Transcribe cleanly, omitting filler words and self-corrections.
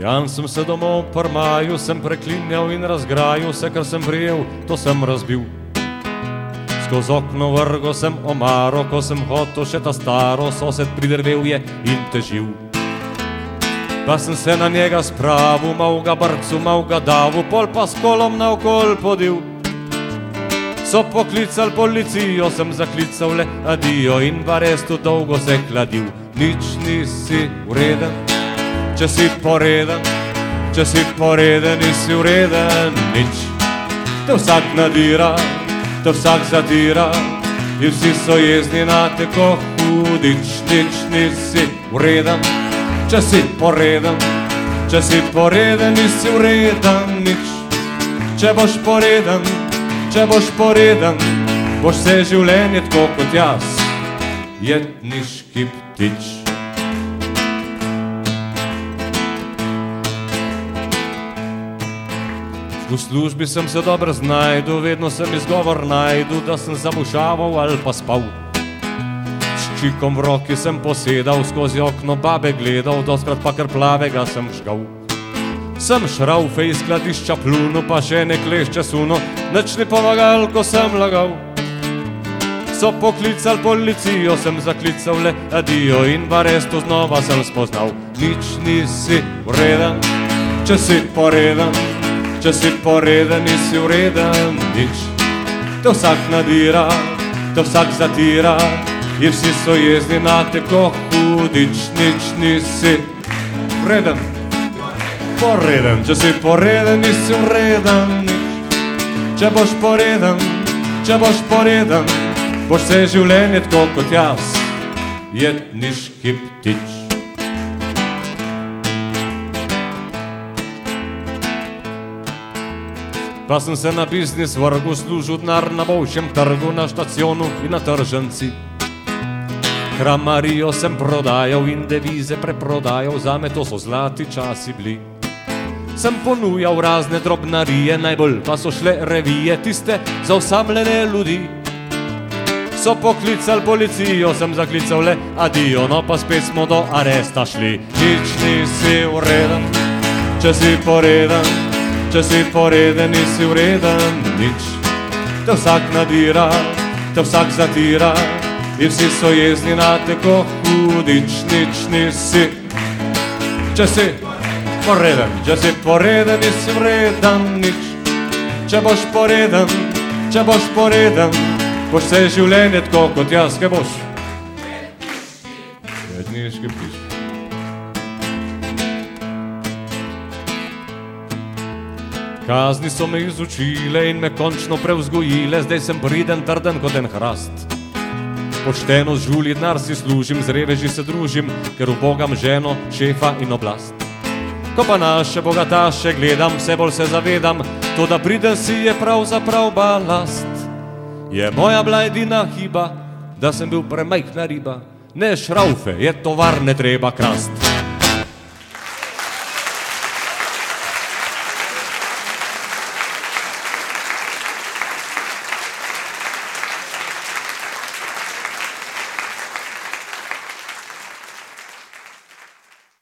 Pijan sem se domov, prmaju sem preklinjal in razgrajal, vse, kar sem prijel, to sem razbil. Skoz okno vrgo sem omaro, ko sem hotel še ta staro, sosed pridrvel je in težil. Pa sem se na njega spravil, mal ga brcu, mal ga davu, pol pa s kolom naokol podil. So poklical policijo, sem zaklical le adijo in v arestu dolgo se hladil. Nič nisi vreden, če si poreden, če si poreden, nisi vreden, nič. Te vsak nadira, te vsak zatira in vsi so jezni na te ko hudič. Nič nisi vreden, če si poreden, če si poreden, nisi vreden, nič. Če boš poreden, če boš poreden, boš vse življenje tako kot jaz, jetniški ptič. V službi sem se dobro znajdu, vedno sem izgovor najdu, da sem zamušaval ali pa spal. S čikom v roki sem posedal, skozi okno babe gledal, doskrat pa kar plavega sem žgal. Sem šraufe iz skladišča plunu, pa še ne klešče suno, nič ni pomagal, ko sem lagal. So poklical policijo, sem zaklical le adijo in v arestu znova sem spoznal. Nič nisi vreden, če si poreden, če si poreden, nisi vreden, nič. Te vsak nadira, te vsak zatira in vsi so jezni na te ko hudič. Nič nisi vreden, poreden, če si poreden, nisi vreden, nič. Če boš poreden, če boš poreden, boš vse življenje tako kot jaz, jetniški ptič. Pa sem se na biznis vrgu, služil denar na bolšjem trgu, na štacionu in na tržnici. Kramarijo sem prodajal in devize preprodajal, zame to so zlati časi bili. Sem ponujal razne drobnarije, najbolj pa so šle revije, tiste za osamljene ljudi. So poklical policijo, sem zaklical le adijo, no pa spet smo do aresta šli. Nič nisi vreden, če si poreden, če si poreden, nisi vreden, nič. Te vsak nadira, te vsak zatira in vsi so jezni na te ko hudič. Nič nisi, če si poreden, če si poreden, nisi vreden, nič. Če boš poreden, če boš poreden, boš vse življenje tako kot jaz, kaj boš? Jetniški ptič. Kazni so me izučile in me končno prevzgojile, zdaj sem priden, trden kot en hrast. Pošteno z žulji denar si služim, z reveži se družim, ker ubogam ženo, šefa in oblast. Ko pa naše bogataše gledam, vse bolj se zavedam, to da priden si je pravzaprav balast. Je moja bila edina hiba, da sem bil premajhna riba, ne šraufe, je tovar ne treba krast.